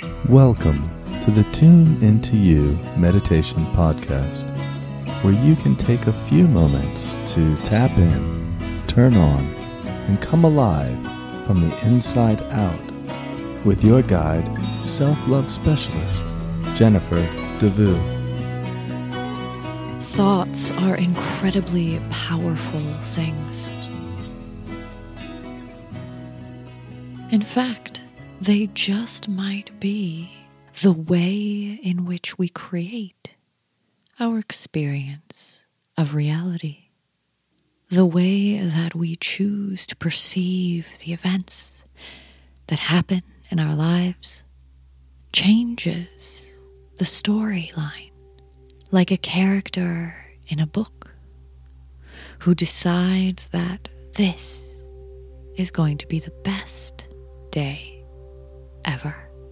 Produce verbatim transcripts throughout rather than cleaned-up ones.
Welcome to the Tune Into You Meditation Podcast, where you can take a few moments to tap in, turn on, and come alive from the inside out with your guide, self-love specialist, Jennifer DeVue. Thoughts are incredibly powerful things. In fact, they just might be the way in which we create our experience of reality. The way that we choose to perceive the events that happen in our lives changes the storyline, like a character in a book who decides that this is going to be the best day ever.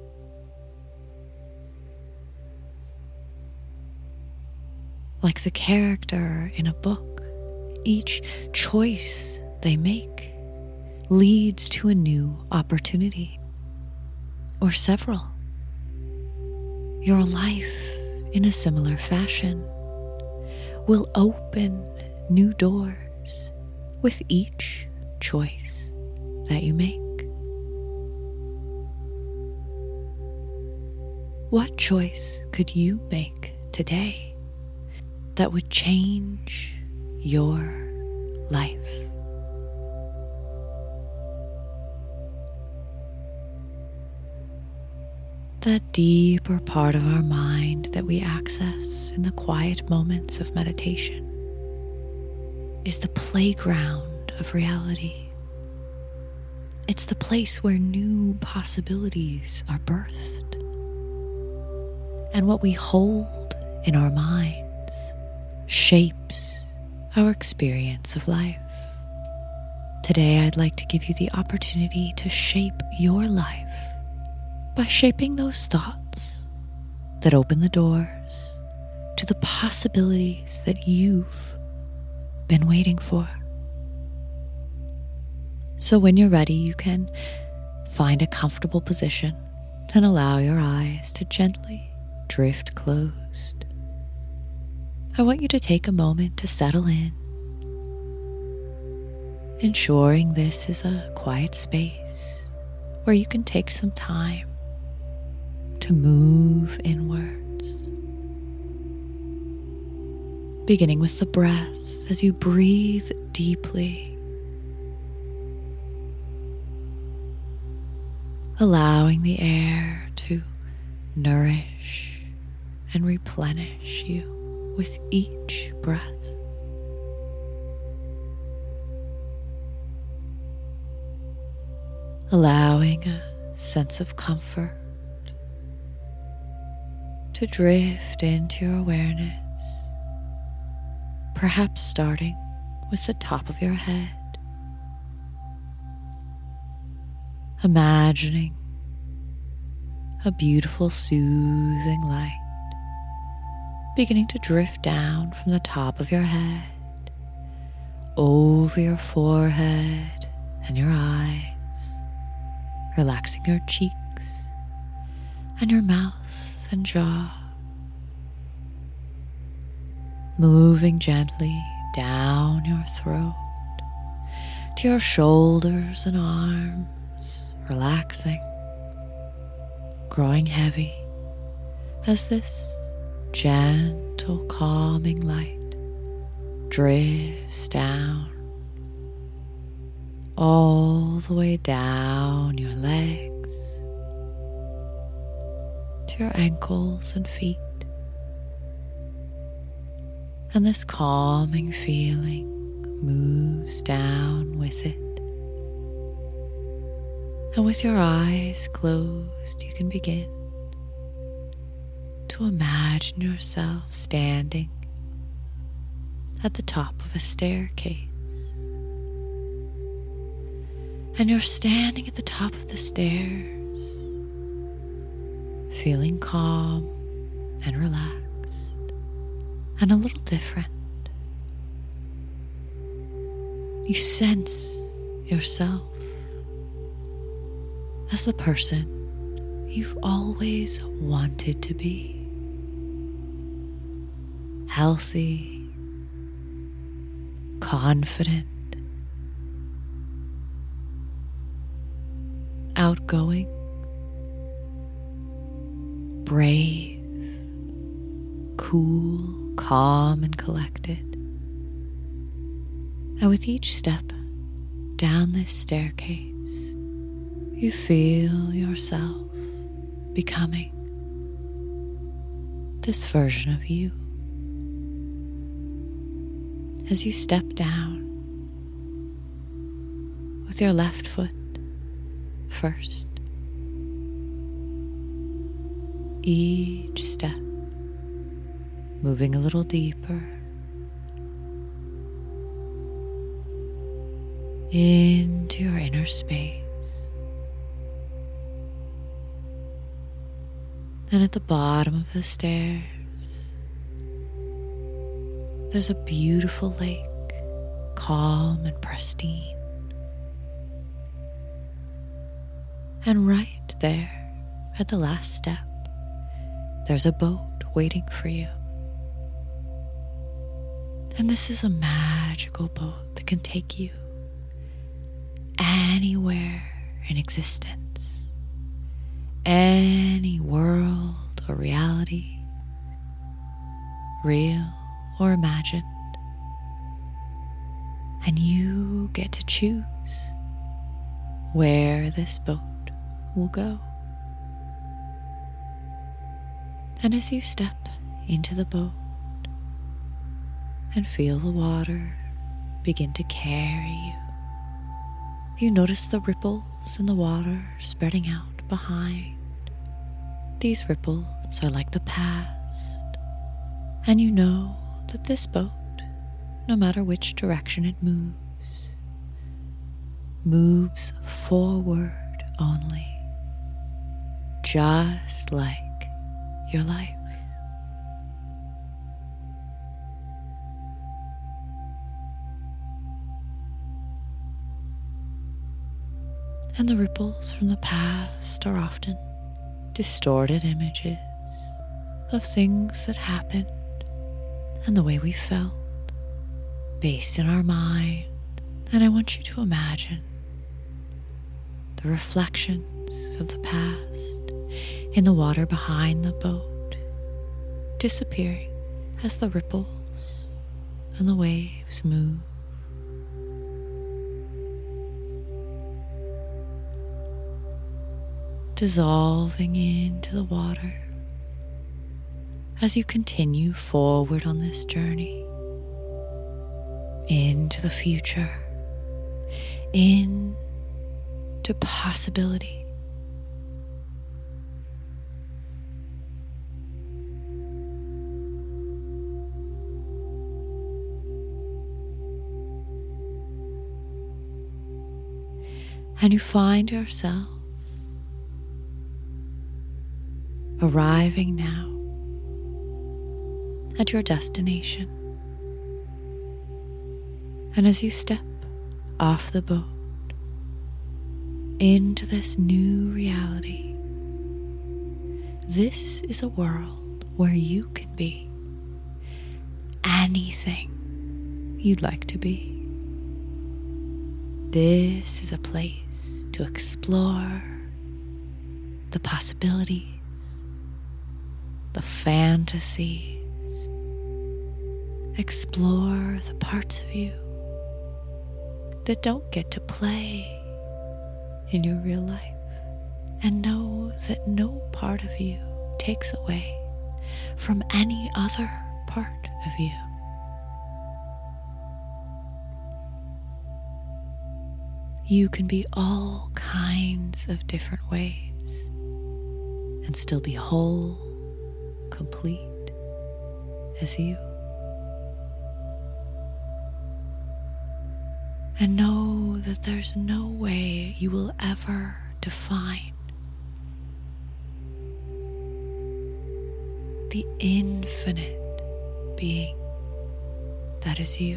Like the character in a book, each choice they make leads to a new opportunity, or several. Your life, in a similar fashion, will open new doors with each choice that you make. What choice could you make today that would change your life? That deeper part of our mind that we access in the quiet moments of meditation is the playground of reality. It's the place where new possibilities are birthed. And what we hold in our minds shapes our experience of life. Today, I'd like to give you the opportunity to shape your life by shaping those thoughts that open the doors to the possibilities that you've been waiting for. So when you're ready, you can find a comfortable position and allow your eyes to gently drift closed. I want you to take a moment to settle in, ensuring this is a quiet space where you can take some time to move inwards. Beginning with the breath as you breathe deeply, allowing the air to nourish and replenish you with each breath. Allowing a sense of comfort to drift into your awareness, perhaps starting with the top of your head. Imagining a beautiful, soothing light beginning to drift down from the top of your head, over your forehead and your eyes, relaxing your cheeks and your mouth and jaw, moving gently down your throat to your shoulders and arms, relaxing, growing heavy as this gentle, calming light drifts down all the way down your legs to your ankles and feet. And this calming feeling moves down with it. And with your eyes closed, you can begin to imagine yourself standing at the top of a staircase. And you're standing at the top of the stairs, feeling calm and relaxed and a little different. You sense yourself as the person you've always wanted to be. Healthy, confident, outgoing, brave, cool, calm, and collected. And with each step down this staircase, you feel yourself becoming this version of you. As you step down with your left foot first, each step moving a little deeper into your inner space. And at the bottom of the stairs, there's a beautiful lake, calm and pristine. And right there at the last step, there's a boat waiting for you. And this is a magical boat that can take you anywhere in existence, any world or reality, real or imagined. And you get to choose where this boat will go. And as you step into the boat and feel the water begin to carry you, you notice the ripples in the water spreading out behind. These ripples are like the past, and you know that this boat, no matter which direction it moves, moves forward only, just like your life. And the ripples from the past are often distorted images of things that happened and the way we felt based in our mind. And I want you to imagine the reflections of the past in the water behind the boat, disappearing as the ripples and the waves move. Dissolving into the water as you continue forward on this journey into the future, into possibility. And you find yourself arriving now at your destination. And as you step off the boat into this new reality, this is a world where you can be anything you'd like to be. This is a place to explore the possibilities, the fantasies. Explore the parts of you that don't get to play in your real life, and know that no part of you takes away from any other part of you. You can be all kinds of different ways and still be whole, complete as you. And know that there's no way you will ever define the infinite being that is you.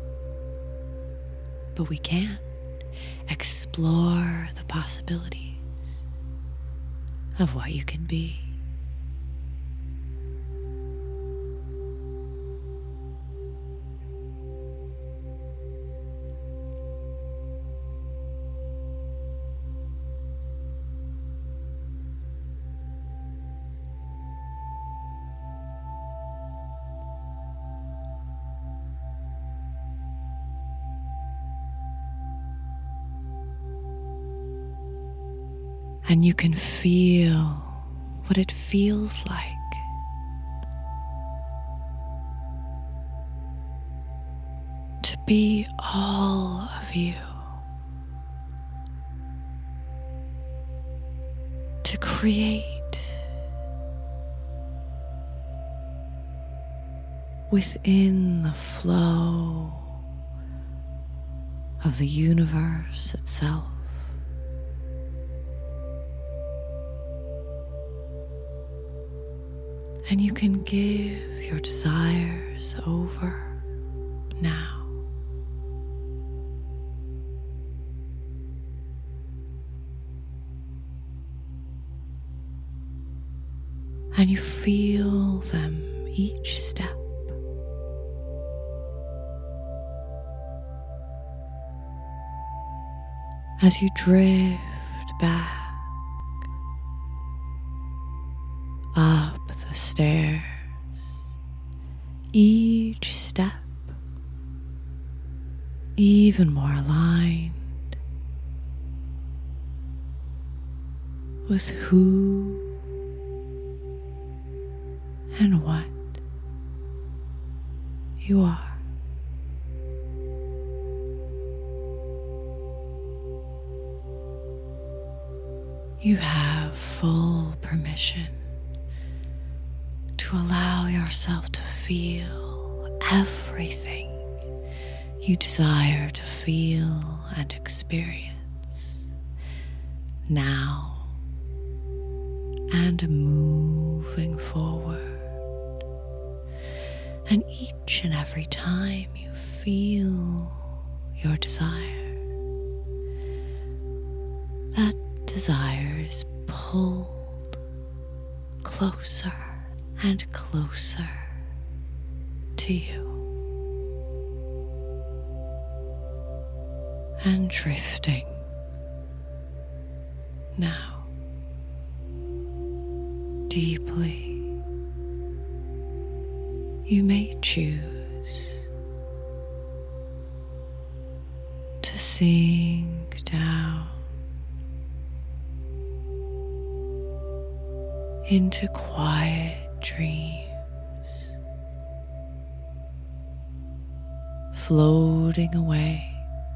But we can explore the possibilities of what you can be. And you can feel what it feels like to be all of you, to create within the flow of the universe itself. And you can give your desires over now. And you feel them each step. As you drift back up the stairs, each step even more aligned with who and what you are. You have full permission to allow yourself to feel everything you desire to feel and experience now and moving forward. And each and every time you feel your desire, that desire is pulled closer and closer to you, and drifting now deeply. You may choose to sink down into quiet dreams, floating away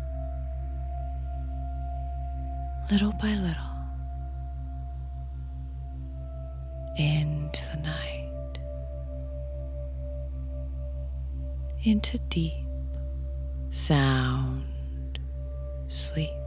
little by little into the night, into deep sound sleep.